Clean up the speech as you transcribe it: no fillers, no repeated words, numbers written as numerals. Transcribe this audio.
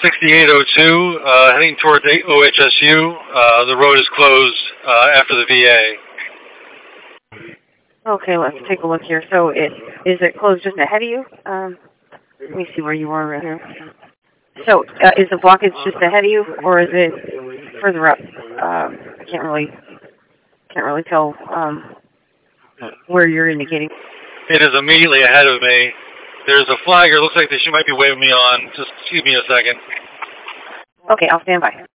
6802, heading towards OHSU. The road is closed after the VA. Okay, let's take a look here. So is it closed just ahead of you? Let me see where you are right here. So is the blockage just ahead of you, or is it further up? I can't really tell where you're indicating. It is immediately ahead of me. There's a flagger. Looks like she might be waving me on. Just give me a second. Okay, I'll stand by.